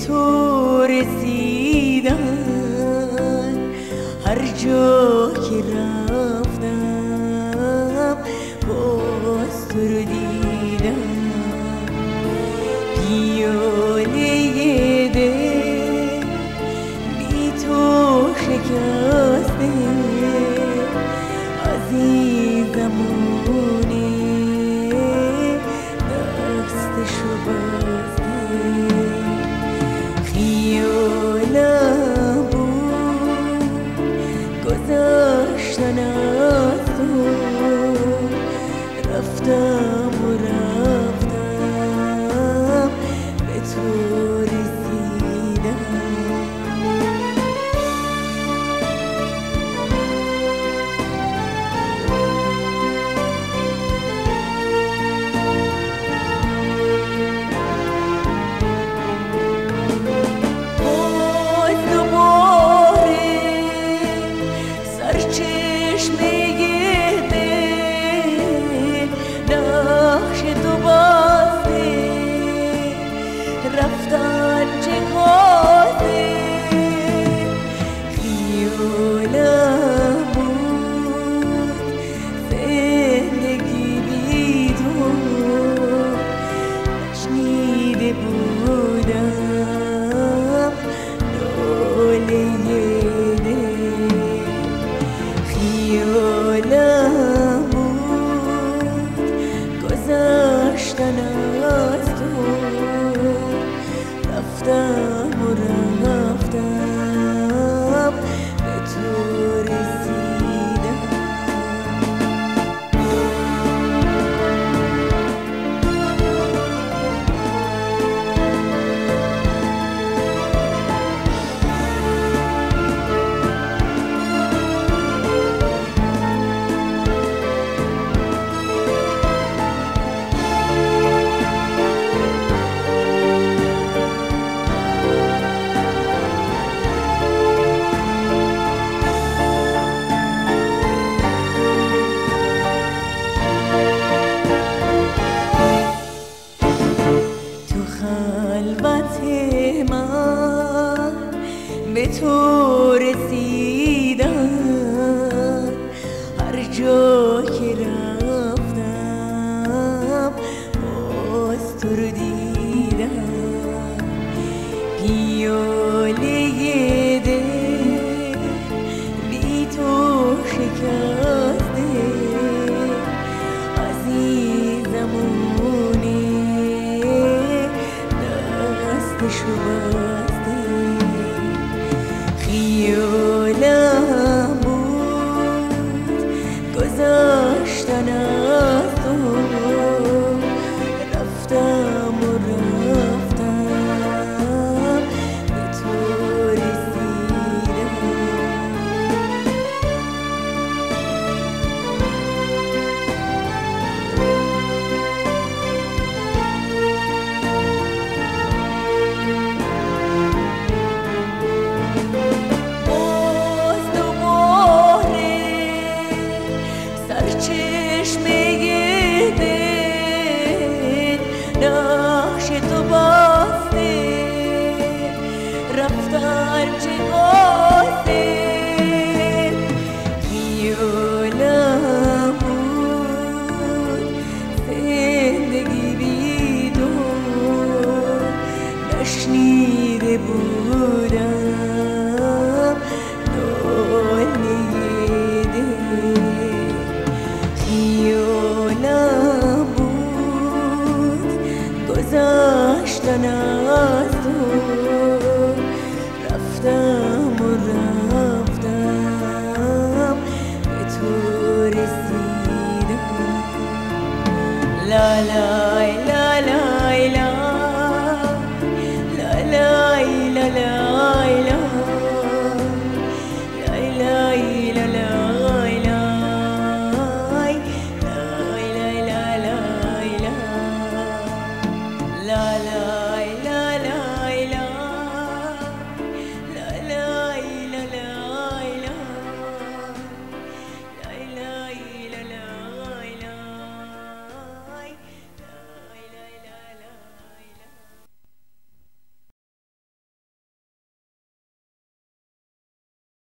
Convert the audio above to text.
تو رسیدن، هر جا که رفتم باز تو رو دیدم. پیاله دل بی تو شکسته، عزیزمونه دستشو بسته. خیالم بود گذشتن از تو، رفتم و رفتم به تو رسیدم. رفتن چه کاسه، خیالم بود زندگی بی تو، نشنیده بودم ناله دل. خیالم بود گذشتن از تو، رفتم و رفتم به تو رسیدم. خلوت من به تو رسیدم، هر جا که رفتم باز تو رو دیدم. پیاله دل بی تو شکسته، عزیزمونه دستشو بسته. خیالم بود گذشتن از تو، رفتم و رفتم به تو رسیدم. نقش تو باسته، رفتن چه کاسه. خیالم بود زندگی بی تو، نشنیده بودم ناله دل. خیالم گذشتن از تو، رفتم و رفتم به تو رسیدم. لا لا